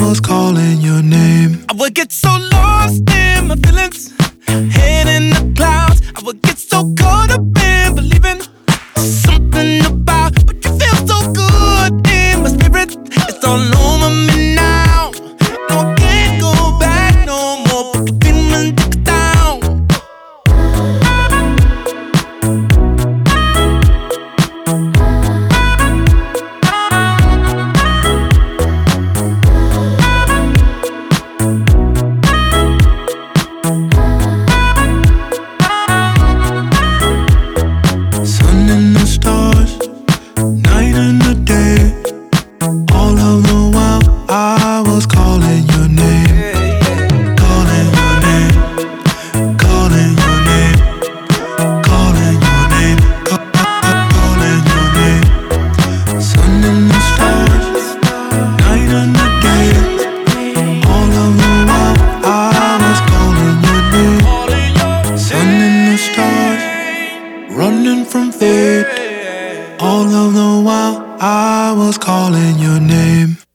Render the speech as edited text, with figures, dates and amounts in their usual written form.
was calling your name. I would get so lost in my feelings, head in the clouds. I would get so caught up in believing something about what you feel so good in my spirit. It's all over me now. No, I can't go back no more. Put the feeling down. Sun and the stars, night and the day. All of the while I was calling your name. Calling your name. Calling your name. Calling your name. Calling your name. Sun and the stars, night and the day. All of the while I was calling your name. Sun and the stars, running from fate. All of the while I was calling your name.